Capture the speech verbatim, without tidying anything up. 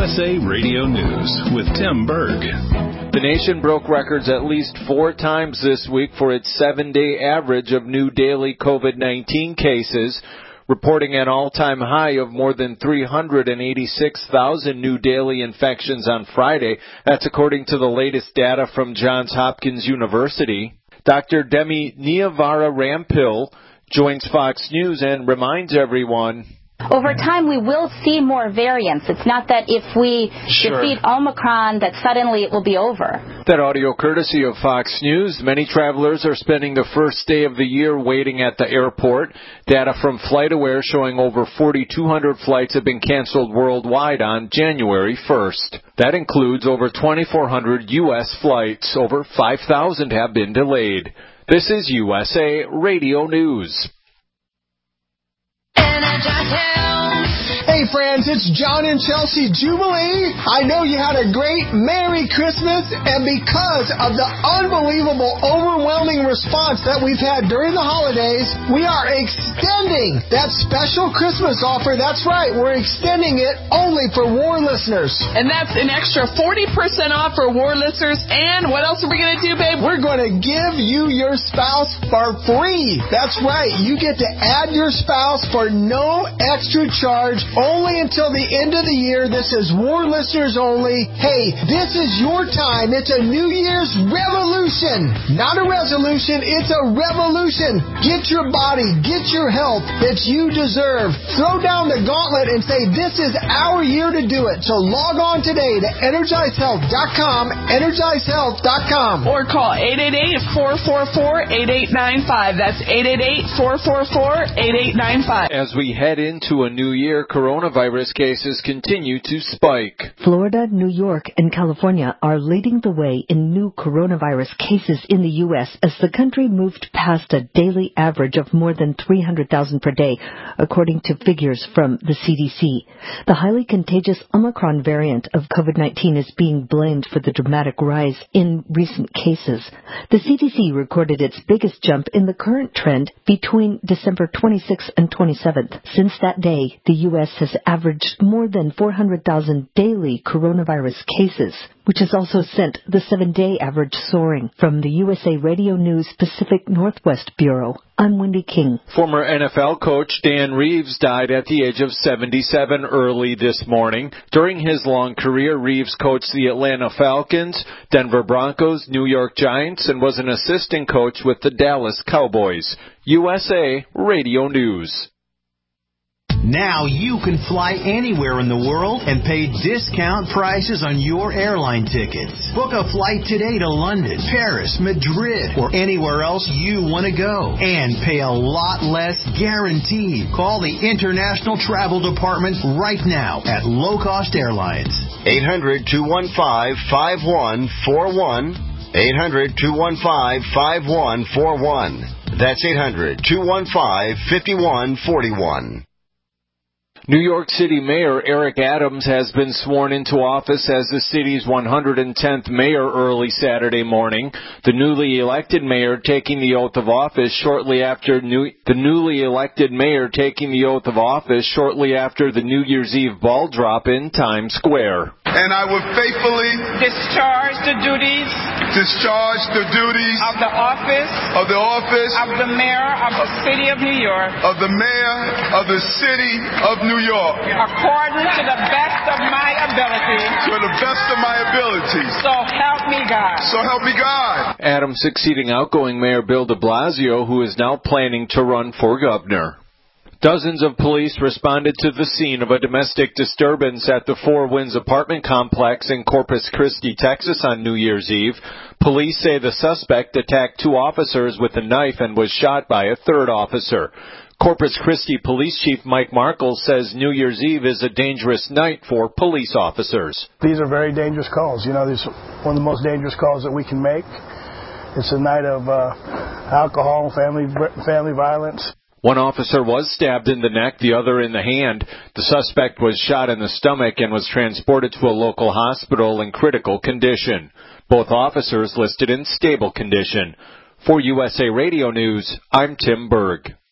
S A Radio News with Tim Berg. The nation broke records at least four times this week for its seven-day average of new daily COVID nineteen cases, reporting an all-time high of more than three hundred eighty-six thousand new daily infections on Friday. That's according to the latest data from Johns Hopkins University. Doctor Demi Niavara-Rampil joins Fox News and reminds everyone, over time, we will see more variants. It's not that if we sure. defeat Omicron, that suddenly it will be over. That audio courtesy of Fox News. Many travelers are spending the first day of the year waiting at the airport. Data from FlightAware showing over forty-two hundred flights have been canceled worldwide on January first. That includes over twenty-four hundred U S flights. Over five thousand have been delayed. This is U S A Radio News. Hey friends, it's John and Chelsea Jubilee. I know you had a great Merry Christmas, and because of the unbelievable, overwhelming response that we've had during the holidays, we are extending that special Christmas offer. That's right, we're extending it only for War listeners. And that's an extra forty percent off for War listeners, and what else are we going to do, babe? We're going to give you your spouse for free. That's right, you get to add your spouse for no extra charge, only until the end of the year. This is War listeners only. Hey, this is your time. It's a New Year's revolution. Not a resolution, it's a revolution. Get your body, get your health that you deserve. Throw down the gauntlet and say, this is our year to do it. So log on today to energize health dot com, energize health dot com. Or call eight eight eight, four four four, eight eight nine five. That's eight eight eight, four four four, eight eight nine five. As we head into a new year, coronavirus cases continue to spike. Florida, New York, and California are leading the way in new coronavirus cases in the U S as the country moved past a daily average of more than three hundred thousand per day, according to figures from the C D C. The highly contagious Omicron variant of COVID nineteen is being blamed for the dramatic rise in recent cases. The C D C recorded its biggest jump in the current trend between December twenty-sixth and twenty-seventh. Since that day, the U S has averaged more than four hundred thousand daily coronavirus cases, which has also sent the seven-day average soaring. From the U S A Radio News Pacific Northwest Bureau, I'm Wendy King. Former N F L coach Dan Reeves died at the age of seventy-seven early this morning. During his long career, Reeves coached the Atlanta Falcons, Denver Broncos, New York Giants, and was an assistant coach with the Dallas Cowboys. U S A Radio News. Now you can fly anywhere in the world and pay discount prices on your airline tickets. Book a flight today to London, Paris, Madrid, or anywhere else you want to go. And pay a lot less guaranteed. Call the International Travel Department right now at Low Cost Airlines. eight hundred, two one five, five one four one. eight hundred, two one five, five one four one. That's eight hundred, two one five, five one four one. New York City Mayor Eric Adams has been sworn into office as the city's one hundred tenth mayor early Saturday morning. The newly elected mayor taking the oath of office shortly after new, the newly elected mayor taking the oath of office shortly after the New Year's Eve ball drop in Times Square. And I will faithfully discharge the duties discharge the duties of the office of the office of the mayor of the city of New York of the mayor of the city of New York according to the best of my ability. To the best of my abilities. So help me God. So help me God. Adams succeeding outgoing Mayor Bill de Blasio, who is now planning to run for governor. Dozens of police responded to the scene of a domestic disturbance at the Four Winds apartment complex in Corpus Christi, Texas on New Year's Eve. Police say the suspect attacked two officers with a knife and was shot by a third officer. Corpus Christi Police Chief Mike Markle says New Year's Eve is a dangerous night for police officers. These are very dangerous calls. You know, this is one of the most dangerous calls that we can make. It's a night of uh, alcohol, family family violence. One officer was stabbed in the neck, the other in the hand. The suspect was shot in the stomach and was transported to a local hospital in critical condition. Both officers listed in stable condition. For U S A Radio News, I'm Tim Berg.